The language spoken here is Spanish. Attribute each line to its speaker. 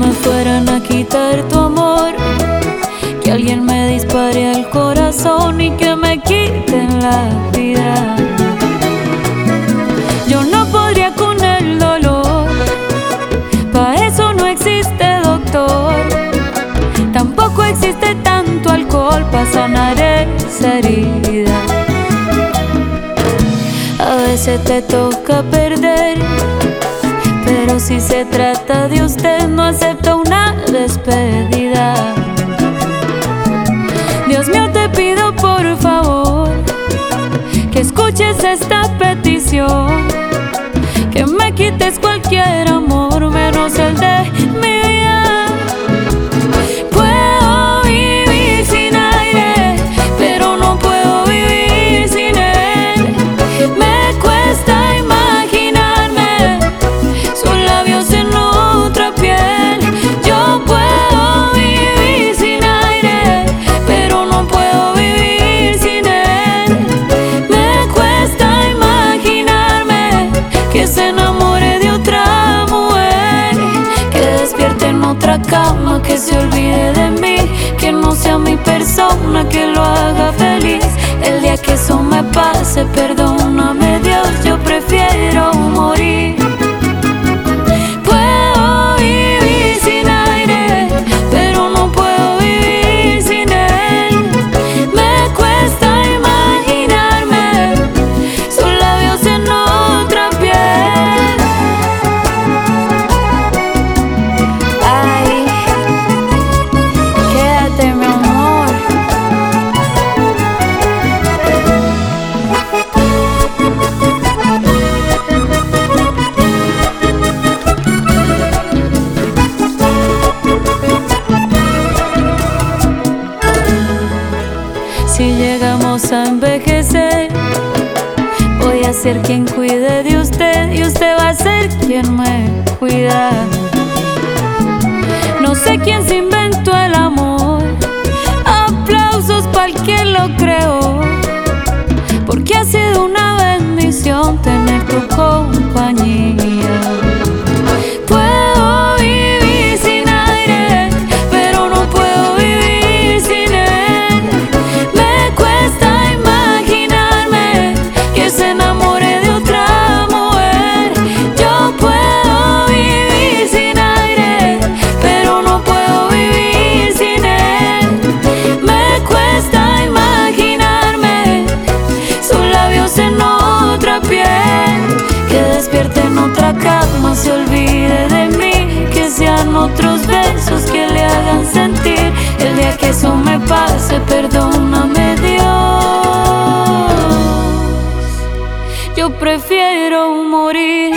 Speaker 1: me fueran a quitar tu amor, que alguien me dispare al corazón y que me quiten la vida. Yo no podría con el dolor, pa' eso no existe doctor. Tampoco existe tanto alcohol pa' sanar esa herida. A veces te toca perder, pero si se trata de usted no acepto una despedida. Dios mío, te pido por favor que escuches esta petición, que me quites cualquier amor menos el de mi vida. Puedo vivir sin aire, pero no puedo vivir sin él. Me cuesta imaginarme sus labios en otra piel. Yo puedo vivir sin aire, pero no puedo vivir sin él. Me cuesta imaginarme que se enamore de otra mujer, que despierte en otra cama, que se olvide de mí, que no sea mi persona, que lo haga feliz. El día que eso me pase, perdóname Dios, yo prefiero morir. Puedo vivir sin aire, pero no puedo vivir sin él. Me cuesta imaginarme sus labios en otra piel. Ay, quédate, mi amor. Si llegamos a envejecer, voy a ser quien cuide de usted y usted va a ser quien me cuida. No sé quién se inventó el amor, aplausos para el que lo creó, porque ha sido una bendición tener tu compañía. Puedo vivir sin aire, pero no puedo vivir sin él. Me cuesta imaginarme que se enamore de otra mujer. Yo puedo vivir sin aire, pero no puedo vivir sin él. Me cuesta imaginarme sus labios en otra piel, que despierte en otra cama, se olvide de mí, que sean otros besos que le hagan sentir. El día que eso me pase, perdóname Dios, yo prefiero morir.